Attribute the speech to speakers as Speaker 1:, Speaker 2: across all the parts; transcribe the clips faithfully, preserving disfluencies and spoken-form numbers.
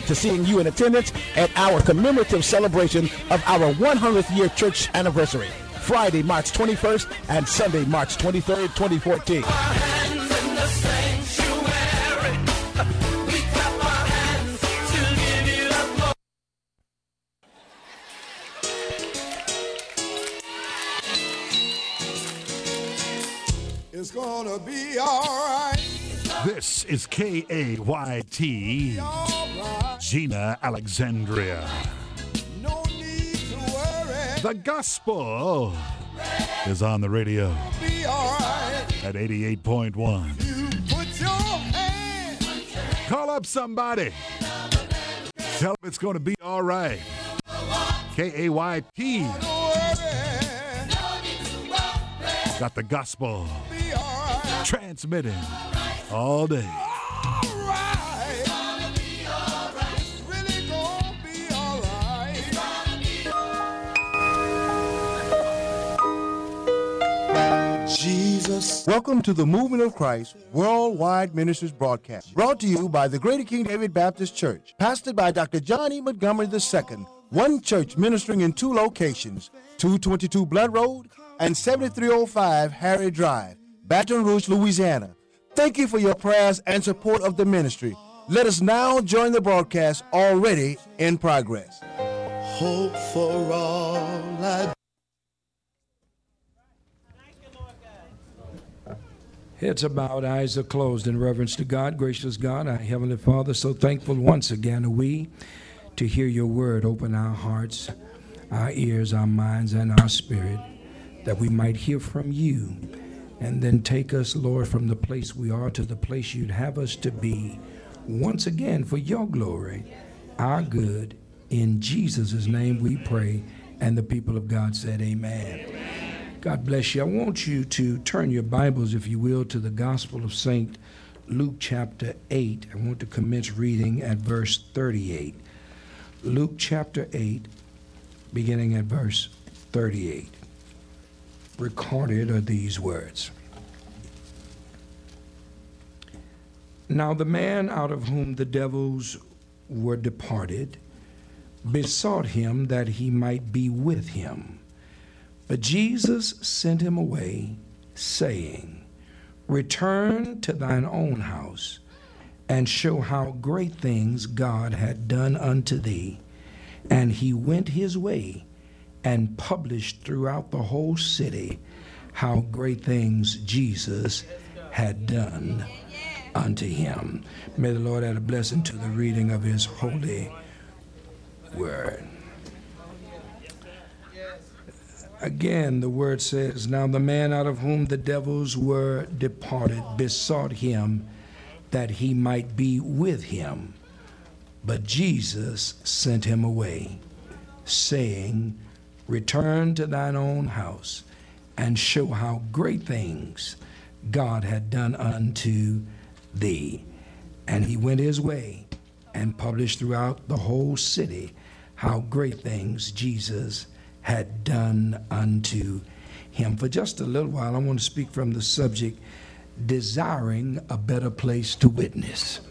Speaker 1: to seeing you in attendance at our commemorative celebration of our one hundredth year church anniversary, Friday, March twenty-first and Sunday, March twenty-third, twenty fourteen.
Speaker 2: It's gonna be all right.
Speaker 3: This is K A Y T, right. Gina Alexandria.
Speaker 2: No need to worry.
Speaker 3: The gospel is on the radio
Speaker 2: Be all right.
Speaker 3: at eighty-eight point one.
Speaker 2: You put your hand.
Speaker 3: Call up somebody. Tell them it's going to be all right. K A Y T.
Speaker 2: Don't worry.
Speaker 3: Got the gospel
Speaker 2: Be all right.
Speaker 3: transmitting all day.
Speaker 2: All right. It's really gonna be all right. Jesus.
Speaker 4: Welcome to the Movement of Christ Worldwide Ministries broadcast, brought to you by the Greater King David Baptist Church, pastored by Doctor John E. Montgomery the Second, one church ministering in two locations, two twenty-two Blood Road and seventy-three oh five Harry Drive, Baton Rouge, Louisiana. Thank you for your prayers and support of the ministry. Let us now join the broadcast already in progress.
Speaker 2: Hope for all I
Speaker 5: Heads are bowed, eyes are closed in reverence to God. Gracious God, our Heavenly Father, so thankful once again are we to hear your word. Open our hearts, our ears, our minds, and our spirit, that we might hear from you, and then take us, Lord, from the place we are to the place you'd have us to be, once again for your glory, our good. In Jesus' name we pray, and the people of God said amen. God bless you. I want you to turn your Bibles, if you will, to the Gospel of Saint Luke chapter eight. I want to commence reading at verse thirty-eight. Luke chapter eight, beginning at verse thirty-eight. Recorded are these words. Now the man out of whom the devils were departed besought him that he might be with him. But Jesus sent him away, saying, Return to thine own house, and show how great things God had done unto thee. And he went his way, and published throughout the whole city how great things Jesus had done unto him. May the Lord add a blessing to the reading of his holy word. Again, the word says, Now the man out of whom the devils were departed besought him that he might be with him. But Jesus sent him away, saying, Return to thine own house, and show how great things God had done unto thee. And he went his way, and published throughout the whole city how great things Jesus had done unto him. For just a little while, I want to speak from the subject, desiring a better place to witness.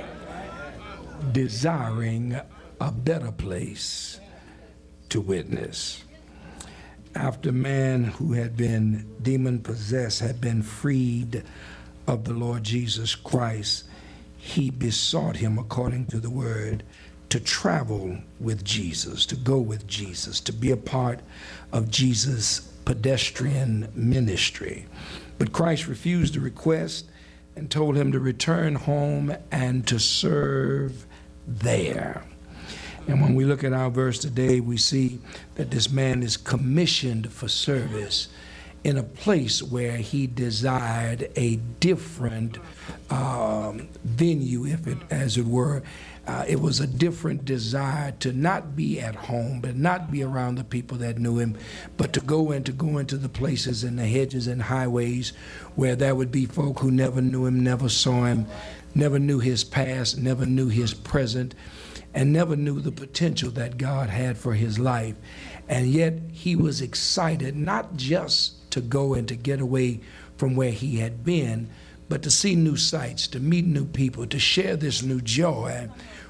Speaker 5: Desiring a better place to witness. After man who had been demon-possessed had been freed of the Lord Jesus Christ, he besought him, according to the word, to travel with Jesus, to go with Jesus, to be a part of Jesus' pedestrian ministry. But Christ refused the request and told him to return home and to serve there. And when we look at our verse today, we see that this man is commissioned for service in a place where he desired a different um, venue, if it, as it were. Uh, it was a different desire to not be at home, but not be around the people that knew him, but to go and to go into the places and the hedges and highways where there would be folk who never knew him, never saw him, never knew his past, never knew his present, and never knew the potential that God had for his life. And yet he was excited not just to go and to get away from where he had been, but to see new sights, to meet new people, to share this new joy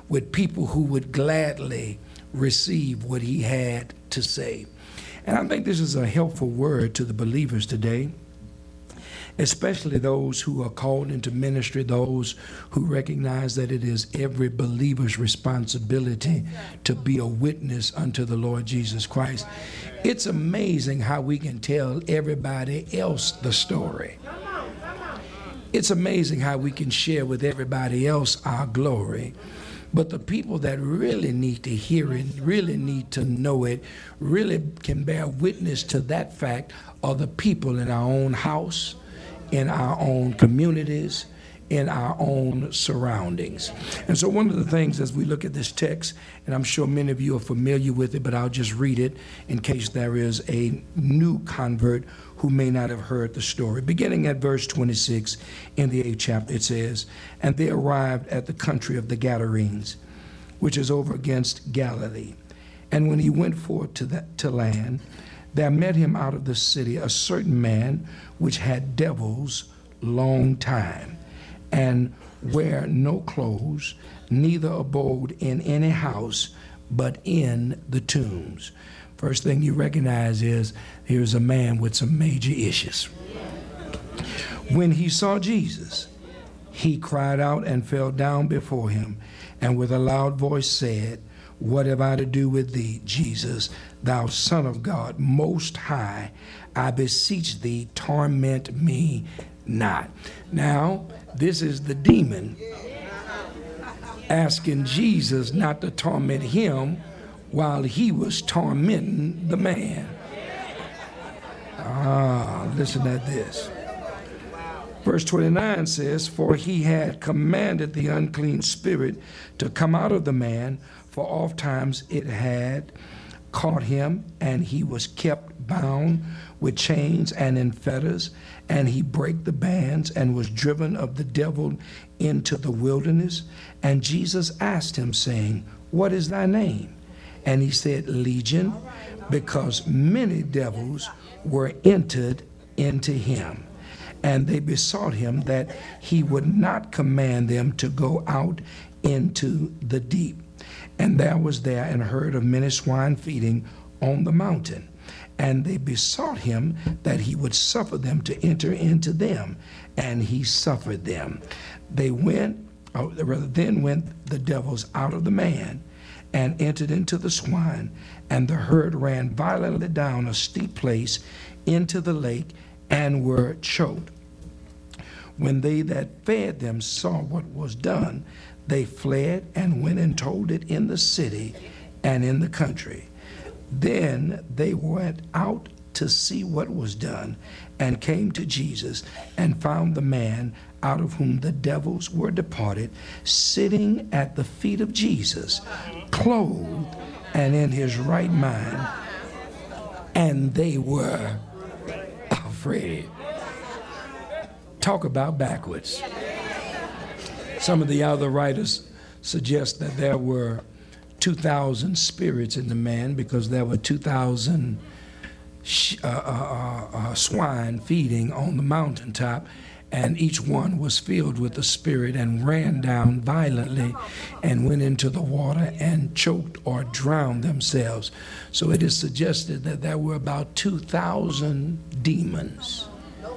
Speaker 5: with people who would gladly receive what he had to say. And I think this is a helpful word to the believers today, especially those who are called into ministry, those who recognize that it is every believer's responsibility to be a witness unto the Lord Jesus Christ. It's amazing how we can tell everybody else the story. It's amazing how we can share with everybody else our glory. But the people that really need to hear it, really need to know it, really can bear witness to that fact are the people in our own house, in our own communities, in our own surroundings. And so one of the things as we look at this text, and I'm sure many of you are familiar with it, but I'll just read it in case there is a new convert who may not have heard the story. Beginning at verse twenty-six in the eighth chapter, it says, "And they arrived at the country of the Gadarenes, which is over against Galilee. And when he went forth to, the, to land, there met him out of the city a certain man which had devils long time, and wear no clothes, neither abode in any house, but in the tombs." First thing you recognize is here's a man with some major issues. "When he saw Jesus, he cried out and fell down before him, and with a loud voice said, What have I to do with thee, Jesus, thou Son of God Most High? I beseech thee, torment me not." Now, this is the demon asking Jesus not to torment him while he was tormenting the man. Ah, listen at this. Verse twenty-nine says, "For he had commanded the unclean spirit to come out of the man, for oft times it had caught him, and he was kept bound with chains and in fetters, and he brake the bands and was driven of the devil into the wilderness. And Jesus asked him, saying, What is thy name? And he said, Legion, because many devils were entered into him. And they besought him that he would not command them to go out into the deep. And there was there an herd of many swine feeding on the mountain. And they besought him that he would suffer them to enter into them. And he suffered them. They went, or rather, then went the devils out of the man and entered into the swine. And the herd ran violently down a steep place into the lake and were choked. When they that fed them saw what was done, they fled and went and told it in the city and in the country. Then they went out to see what was done, and came to Jesus, and found the man out of whom the devils were departed, sitting at the feet of Jesus, clothed and in his right mind, and they were afraid. Talk about backwards. Some of the other writers suggest that there were two thousand spirits in the man, because there were two thousand sh- uh, uh, uh, swine feeding on the mountaintop, and each one was filled with the spirit and ran down violently and went into the water and choked or drowned themselves. So it is suggested that there were about two thousand demons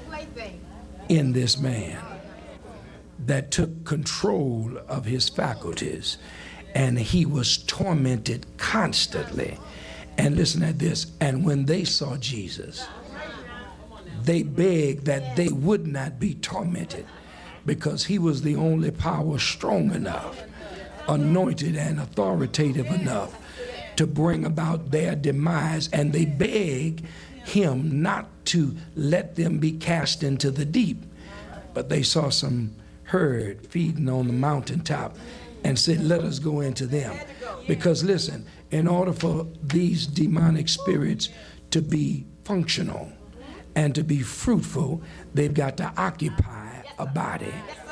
Speaker 5: in this man that took control of his faculties, and he was tormented constantly. And listen at this, and when they saw Jesus, they begged that they would not be tormented, because he was the only power strong enough, anointed and authoritative enough to bring about their demise. And they begged him not to let them be cast into the deep. But they saw some herd feeding on the mountaintop and said, let us go into them. Because listen, in order for these demonic spirits to be functional and to be fruitful, they've got to occupy a body.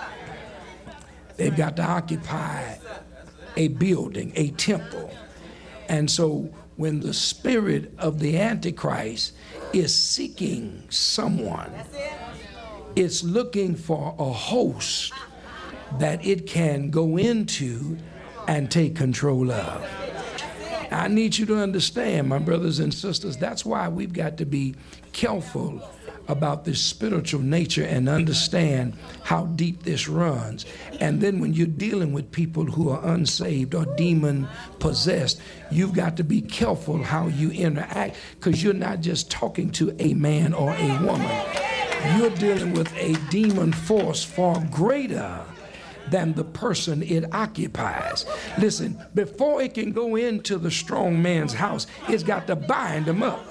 Speaker 5: They've got to occupy a building, a temple. And so when the spirit of the Antichrist is seeking someone, it's looking for a host that it can go into and take control of. I need you to understand, my brothers and sisters, that's why we've got to be careful about this spiritual nature and understand how deep this runs. And then when you're dealing with people who are unsaved or demon possessed, you've got to be careful how you interact, because you're not just talking to a man or a woman. You're dealing with a demon force far greater than the person it occupies. Listen, before it can go into the strong man's house, it's got to bind him up.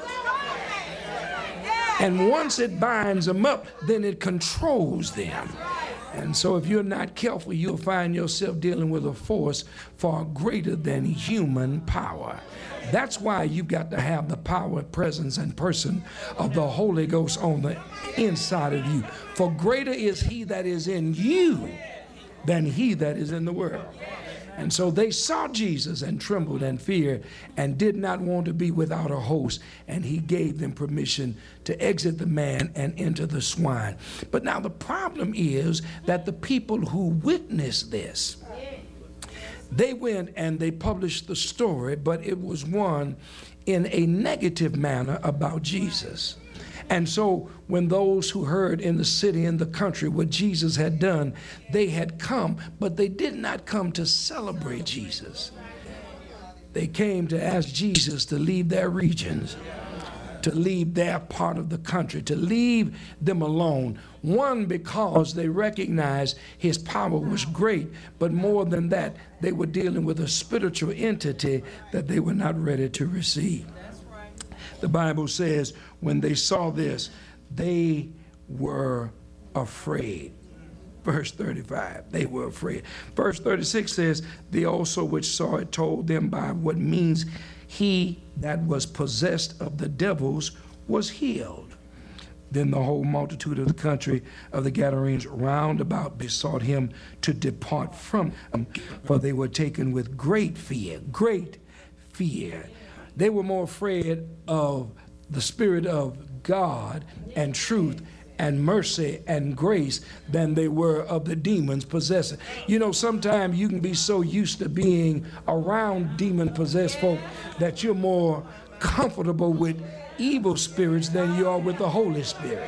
Speaker 5: And once it binds them up, then it controls them. And so if you're not careful, you'll find yourself dealing with a force far greater than human power. That's why you've got to have the power, presence, and person of the Holy Ghost on the inside of you. For greater is he that is in you than he that is in the world. And so they saw Jesus and trembled and feared and did not want to be without a host. And he gave them permission to exit the man and enter the swine. But now the problem is that the people who witnessed this, they went and they published the story, but it was one in a negative manner about Jesus. And so when those who heard in the city and the country what Jesus had done, they had come, but they did not come to celebrate Jesus. They came to ask Jesus to leave their regions, to leave their part of the country, to leave them alone. One, because they recognized his power was great, but more than that, they were dealing with a spiritual entity that they were not ready to receive. The Bible says when they saw this, they were afraid. Verse thirty-five, they were afraid. Verse thirty-six says, they also which saw it told them by what means he that was possessed of the devils was healed. Then the whole multitude of the country of the Gadarenes round about besought him to depart from them, for they were taken with great fear, great fear. They were more afraid of the Spirit of God and truth and mercy and grace than they were of the demons possessing. You know, sometimes you can be so used to being around demon-possessed folk that you're more comfortable with evil spirits than you are with the Holy Spirit.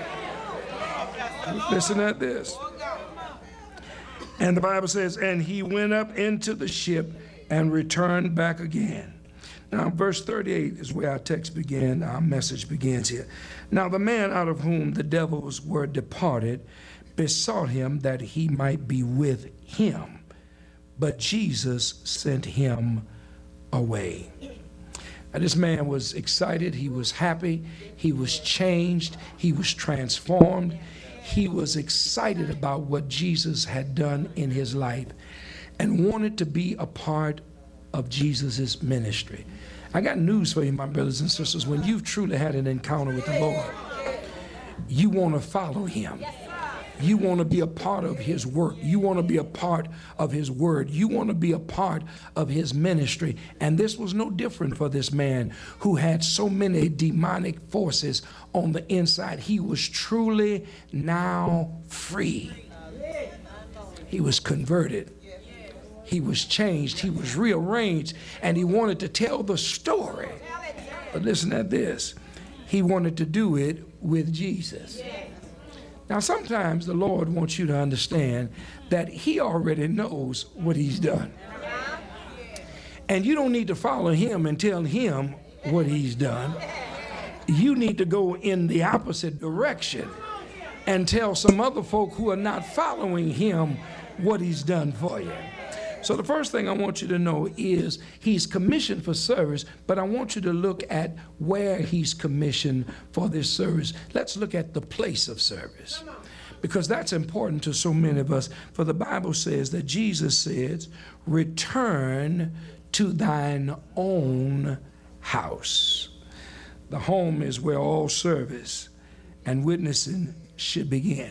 Speaker 5: Listen at this. And the Bible says, and he went up into the ship and returned back again. Now, verse thirty-eight is where our text began, our message begins here. Now, the man out of whom the devils were departed besought him that he might be with him, but Jesus sent him away. Now, this man was excited, he was happy, he was changed, he was transformed. He was excited about what Jesus had done in his life and wanted to be a part of Jesus's ministry. I got news for you, my brothers and sisters. When you've truly had an encounter with the Lord, you want to follow him. You want to be a part of his work. You want to be a part of his word. You want to be a part of his ministry. And this was no different for this man who had so many demonic forces on the inside. He was truly now free. He was converted. He was changed, he was rearranged, and he wanted to tell the story. But listen at this. He wanted to do it with Jesus. Now, sometimes the Lord wants you to understand that he already knows what he's done. And you don't need to follow him and tell him what he's done. You need to go in the opposite direction and tell some other folk who are not following him what he's done for you. So the first thing I want you to know is he's commissioned for service, but I want you to look at where he's commissioned for this service. Let's look at the place of service, because that's important to so many of us. For the Bible says that Jesus says, return to thine own house. The home is where all service and witnessing should begin.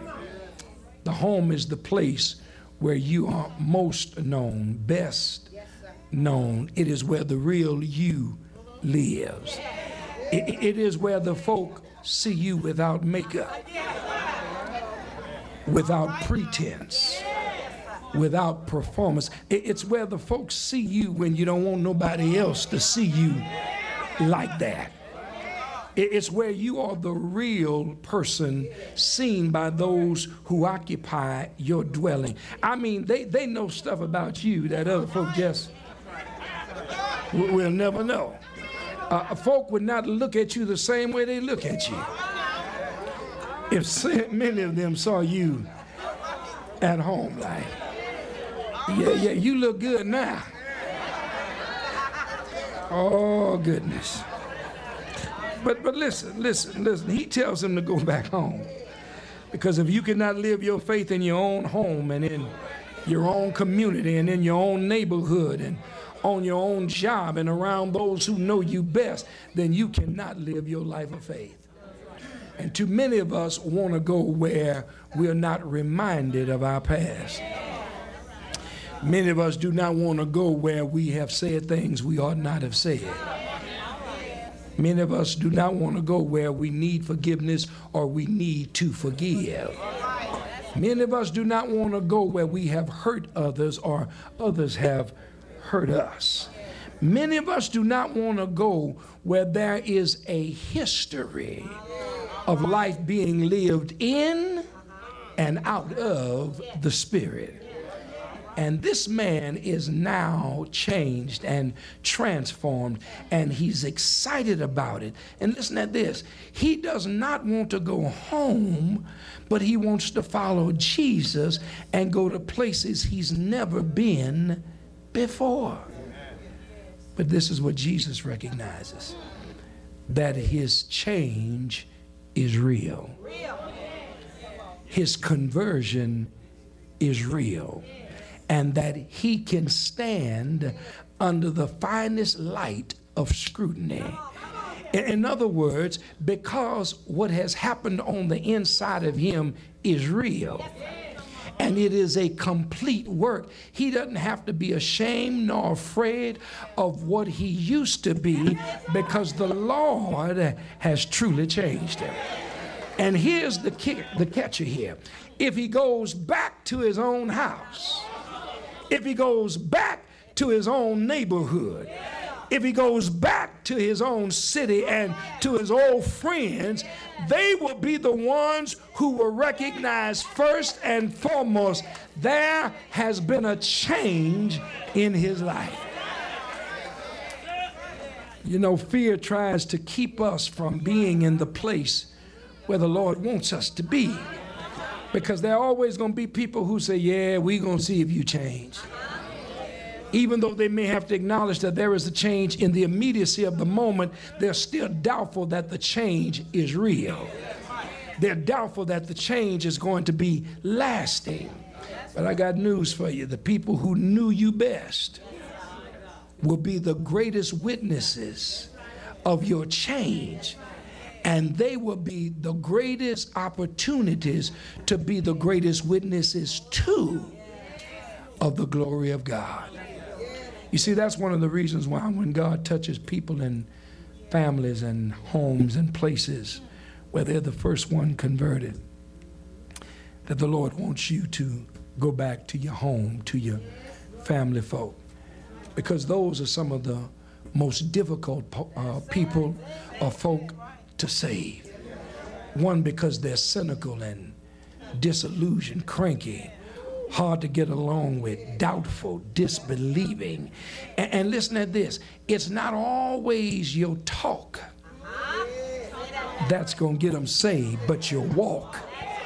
Speaker 5: The home is the place where you are most known, best known. It is where the real you lives. It, it is where the folk see you without makeup, without pretense. without performance. It's where the folks see you when you don't want nobody else to see you like that. It's where you are the real person seen by those who occupy your dwelling. I mean, they, they know stuff about you that other folk just will never know. Uh, folk would not look at you the same way they look at you if many of them saw you at home like, yeah, yeah, you look good now. Oh, goodness. But but listen, listen, listen. He tells him to go back home. Because if you cannot live your faith in your own home and in your own community and in your own neighborhood and on your own job and around those who know you best, then you cannot live your life of faith. And too many of us want to go where we're not reminded of our past. Many of us do not want to go where we have said things we ought not have said. Many of us do not want to go where we need forgiveness or we need to forgive. Many of us do not want to go where we have hurt others or others have hurt us. Many of us do not want to go where there is a history of life being lived in and out of the Spirit. And this man is now changed and transformed, and he's excited about it. And listen at this. He does not want to go home, but he wants to follow Jesus and go to places he's never been before. But this is what Jesus recognizes, that his change is real. His conversion is real. And that he can stand under the finest light of scrutiny. In other words, because what has happened on the inside of him is real. And it is a complete work. He doesn't have to be ashamed nor afraid of what he used to be, because the Lord has truly changed him. And here's the kick, the catcher here. If he goes back to his own house, if he goes back to his own neighborhood, if he goes back to his own city and to his old friends, they will be the ones who will recognize first and foremost there has been a change in his life. You know, fear tries to keep us from being in the place where the Lord wants us to be. Because there are always going to be people who say, yeah, we're going to see if you change. Even though they may have to acknowledge that there is a change in the immediacy of the moment, they're still doubtful that the change is real. They're doubtful that the change is going to be lasting. But I got news for you. The people who knew you best will be the greatest witnesses of your change. And they will be the greatest opportunities to be the greatest witnesses too of the glory of God. You see, that's one of the reasons why when God touches people in families and homes and places where they're the first one converted, that the Lord wants you to go back to your home, to your family folk, because those are some of the most difficult uh, people or folk to save. One, because they're cynical and disillusioned, cranky, hard to get along with, doubtful, disbelieving. And, and listen at this, it's not always your talk that's going to get them saved, but your walk.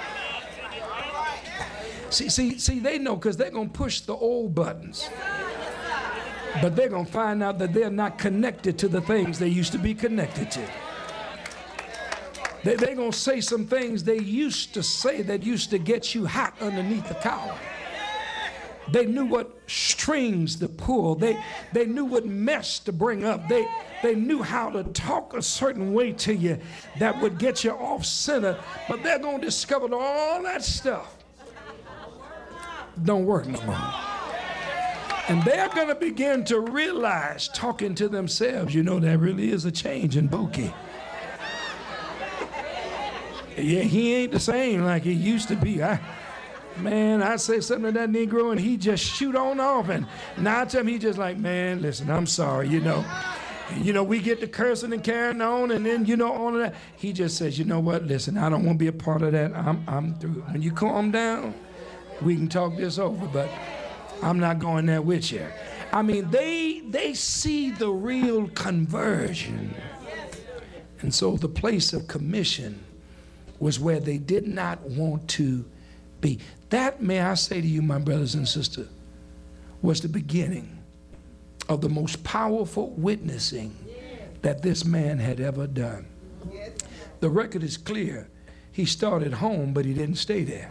Speaker 5: See, see, see, they know, because they're going to push the old buttons. But they're going to find out that they're not connected to the things they used to be connected to. They, they're going to say some things they used to say that used to get you hot underneath the collar. They knew what strings to pull. They, they knew what mess to bring up. They, they knew how to talk a certain way to you that would get you off center. But they're going to discover that all that stuff don't work no more. And they're going to begin to realize, talking to themselves, you know, there really is a change in Boki. Yeah, he ain't the same like he used to be. I, Man, I say something to that Negro and he just shoot on off. And now I tell him, he just like, man, listen, I'm sorry, you know. You know, we get to cursing and carrying on, and then, you know, all of that. He just says, you know what, listen, I don't want to be a part of that. I'm, I'm through. When you calm down, we can talk this over, but I'm not going there with you. I mean, they, they see the real conversion. And so the place of commission was where they did not want to be. That, may I say to you, my brothers and sisters, was the beginning of the most powerful witnessing that this man had ever done. The record is clear. He started home, but he didn't stay there.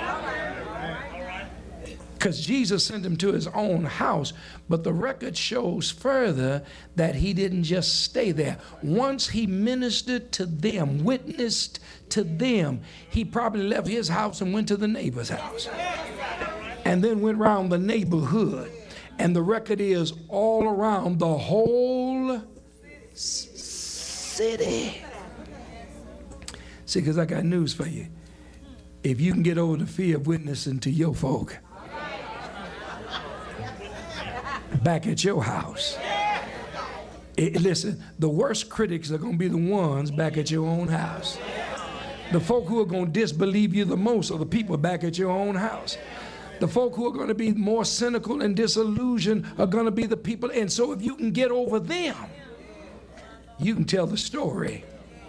Speaker 5: Because Jesus sent him to his own house, but the record shows further that he didn't just stay there. Once he ministered to them, witnessed to them, he probably left his house and went to the neighbor's house, and then went around the neighborhood. And the record is all around the whole city. See, because I got news for you. If you can get over the fear of witnessing to your folk back at your house, it, listen, the worst critics are going to be the ones back at your own house. The folk who are going to disbelieve you the most are the people back at your own house. The folk who are going to be more cynical and disillusioned are going to be the people. And so if you can get over them, you can tell the story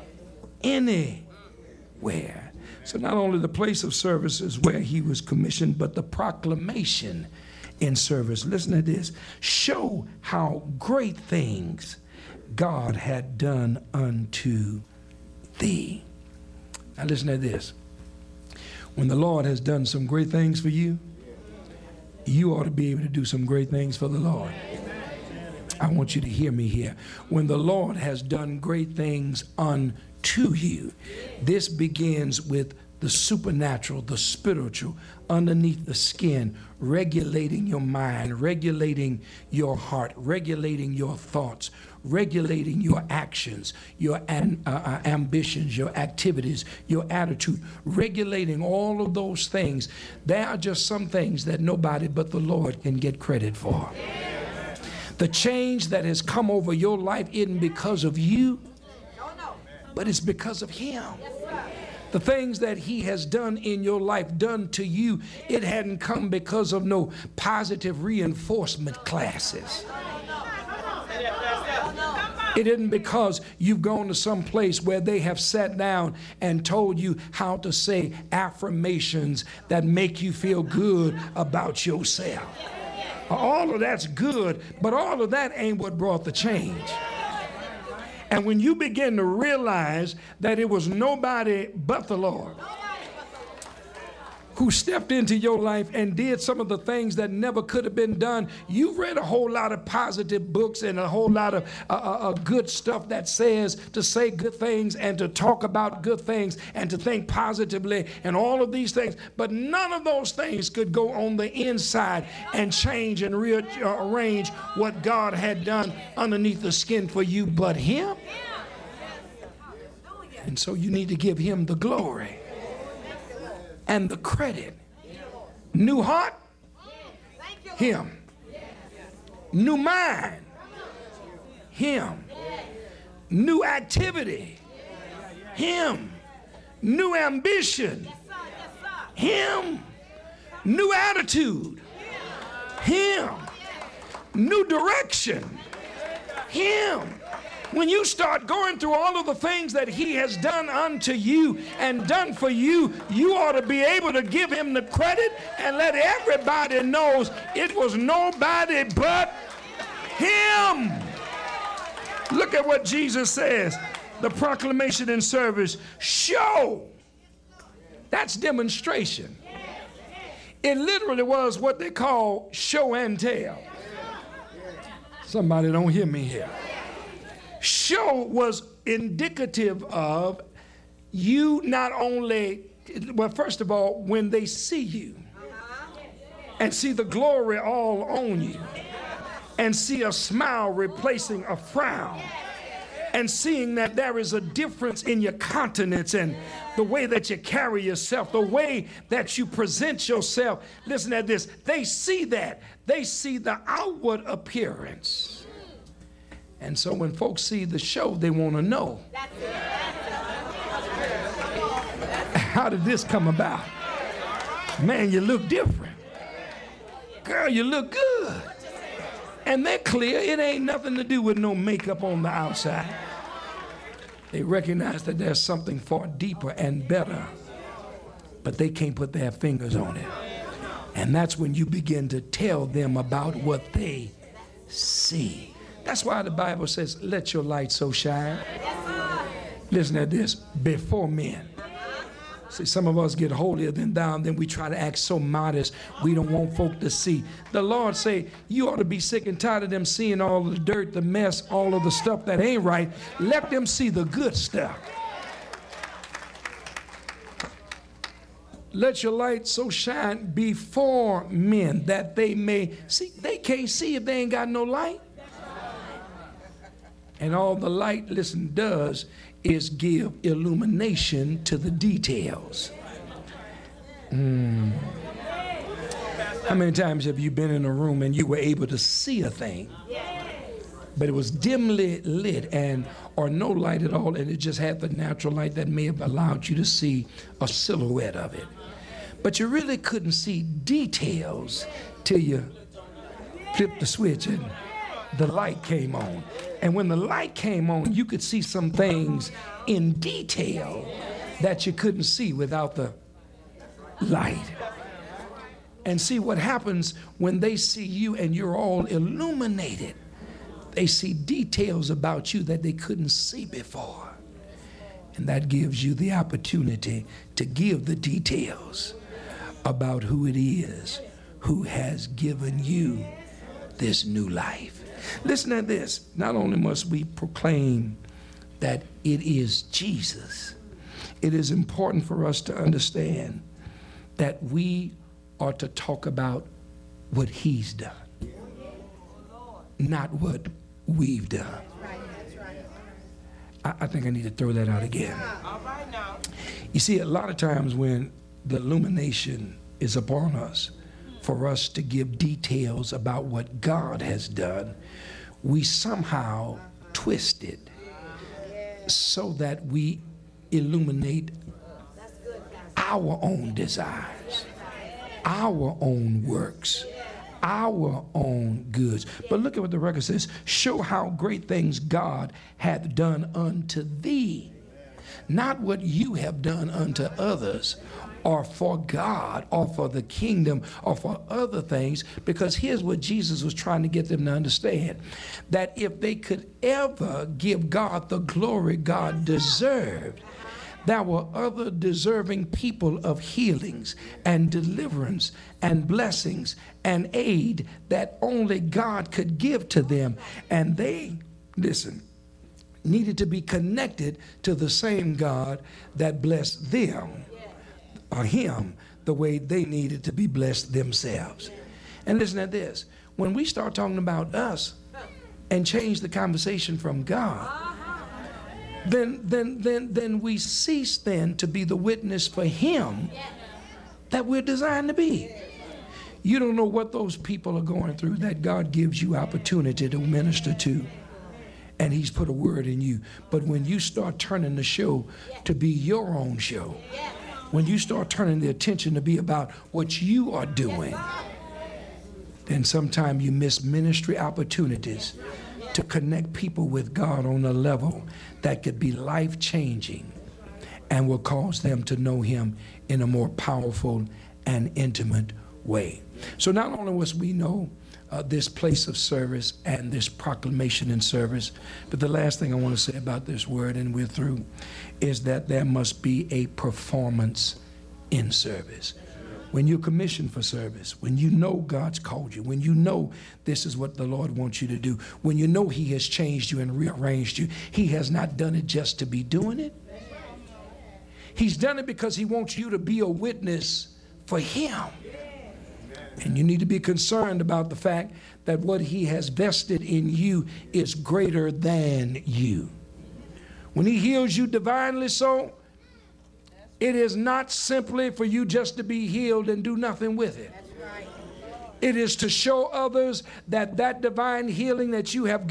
Speaker 5: anywhere. So not only the place of service is where he was commissioned, but the proclamation in service. Listen to this. Show how great things God had done unto thee. Now listen to this. When the Lord has done some great things for you, you ought to be able to do some great things for the Lord. I want you to hear me here. When the Lord has done great things unto you, this begins with the supernatural, the spiritual, underneath the skin, regulating your mind, regulating your heart, regulating your thoughts, regulating your actions, your an, uh, uh, ambitions, your activities, your attitude, regulating all of those things. There are just some things that nobody but the Lord can get credit for. The change that has come over your life isn't because of you, but it's because of him. The things that he has done in your life, done to you, it hadn't come because of no positive reinforcement classes. It isn't because you've gone to some place where they have sat down and told you how to say affirmations that make you feel good about yourself. All of that's good, but all of that ain't what brought the change. And when you begin to realize that it was nobody but the Lord who stepped into your life and did some of the things that never could have been done. You've read a whole lot of positive books and a whole lot of uh, uh, good stuff that says to say good things and to talk about good things and to think positively and all of these things. But none of those things could go on the inside and change and rearrange what God had done underneath the skin for you but him. And so you need to give him the glory and the credit. New heart, him. New mind, him. New activity, him. New ambition, him. New attitude, him. New direction, him. When you start going through all of the things that he has done unto you and done for you, you ought to be able to give him the credit and let everybody know it was nobody but him. Look at what Jesus says. The proclamation in service, show. That's demonstration. It literally was what they call show and tell. Somebody don't hear me here. Show was indicative of you not only, well, first of all, when they see you and see the glory all on you and see a smile replacing a frown and seeing that there is a difference in your countenance and the way that you carry yourself, the way that you present yourself. Listen to this. They see that. They see the outward appearance. And so when folks see the show, they want to know, how did this come about? Man, you look different. Girl, you look good. And they're clear. It ain't nothing to do with no makeup on the outside. They recognize that there's something far deeper and better, but they can't put their fingers on it. And that's when you begin to tell them about what they see. That's why the Bible says, let your light so shine. Listen to this, before men. See, some of us get holier than thou, and then we try to act so modest we don't want folk to see. The Lord say, you ought to be sick and tired of them seeing all the dirt, the mess, all of the stuff that ain't right. Let them see the good stuff. Let your light so shine before men that they may see. They can't see if they ain't got no light. And all the light, listen, does is give illumination to the details. Mm. How many times have you been in a room and you were able to see a thing, but it was dimly lit and or no light at all, and it just had the natural light that may have allowed you to see a silhouette of it, but you really couldn't see details till you flipped the switch and the light came on. And when the light came on, you could see some things in detail that you couldn't see without the light. And see what happens when they see you and you're all illuminated. They see details about you that they couldn't see before. And that gives you the opportunity to give the details about who it is who has given you this new life. Listen to this. Not only must we proclaim that it is Jesus, it is important for us to understand that we are to talk about what he's done, not what we've done. I, I think I need to throw that out again. You see, a lot of times when the illumination is upon us, for us to give details about what God has done, we somehow twist it so that we illuminate our own desires, our own works, our own goods. But look at what the record says. Show how great things God hath done unto thee, not what you have done unto others, or for God, or for the kingdom, or for other things. Because here's what Jesus was trying to get them to understand, that if they could ever give God the glory God deserved, there were other deserving people of healings and deliverance and blessings and aid that only God could give to them. And they, listen, needed to be connected to the same God that blessed them, or him, the way they needed to be blessed themselves. And listen to this. When we start talking about us and change the conversation from God, then, then, then, then we cease then to be the witness for him that we're designed to be. You don't know what those people are going through that God gives you opportunity to minister to, and he's put a word in you. But when you start turning the show to be your own show, when you start turning the attention to be about what you are doing, then sometimes you miss ministry opportunities to connect people with God on a level that could be life-changing and will cause them to know him in a more powerful and intimate way. So not only must we know uh, this place of service and this proclamation in service, but the last thing I want to say about this word, and we're through, is that there must be a performance in service. When you're commissioned for service, when you know God's called you, when you know this is what the Lord wants you to do, when you know he has changed you and rearranged you, he has not done it just to be doing it. He's done it because he wants you to be a witness for him. And you need to be concerned about the fact that what he has vested in you is greater than you. When he heals you divinely so, it is not simply for you just to be healed and do nothing with it. It is to show others that that divine healing that you have